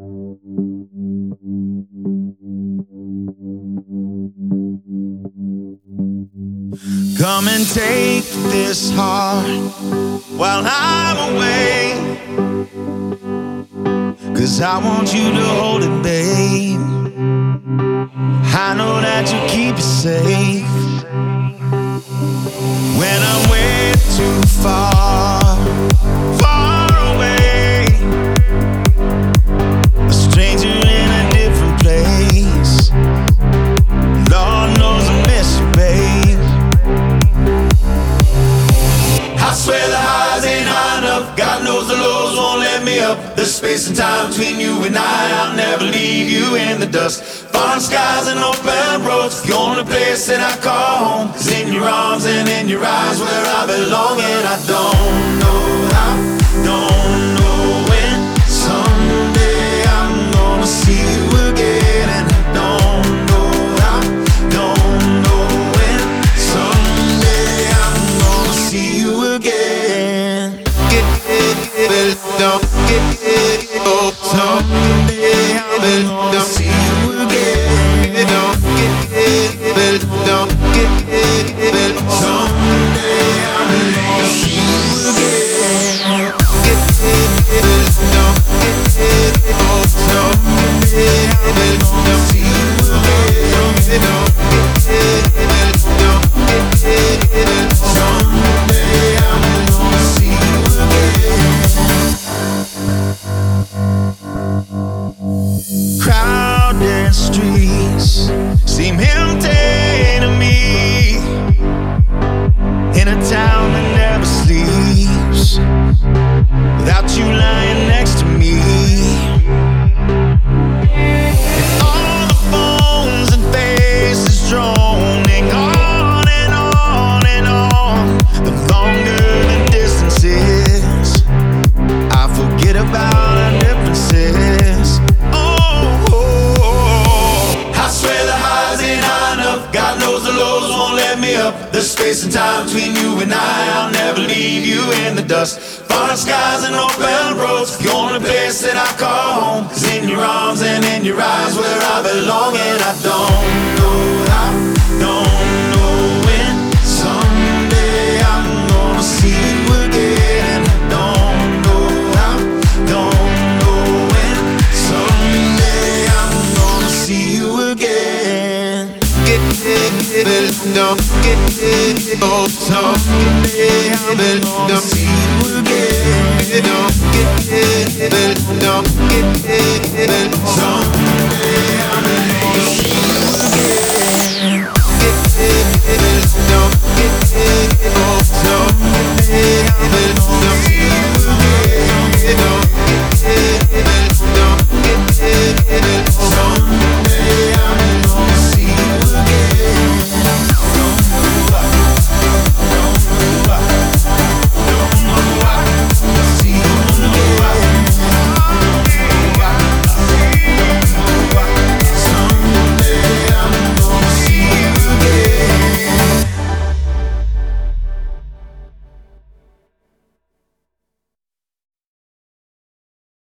Come and take this heart while I'm away, 'cause I want you to hold it, babe. I know that you keep it safe. When I'm way too far, far away, a stranger in a different place, Lord knows I miss you, babe. I swear the highs ain't high enough. God knows the lows won't let me up. There's space and time between you and I'll never leave you in the dust. Foreign skies and open roads, the only place that I call home is in your arms and in your eyes where I belong. And I don't know how, don't know when, someday I'm gonna see you again. And I don't know how, don't know when, someday I'm gonna see you again. Don't get oh, someday I'm gonna see you again. Don't get someday I'm gonna see you again. Don't get oh, someday I'm gonna see you again. Don't get someday I'm gonna see you again. Crowded streets seem empty to me, in a town that never sleeps, without you lying next to me. And all the phones and faces droning on and on and on. The longer the distance is, I forget about our differences. God knows the lows won't let me up. There's space and time between you and I'll never leave you in the dust. Foreign skies and open roads, the only place that I call home is in your arms and in your eyes where I belong. And I don't know how, don't know when, someday I'm gonna see you again. And I don't know how, don't know when, someday I'm gonna see you again. Don't get oh, someday I'm gonna see you again. Don't get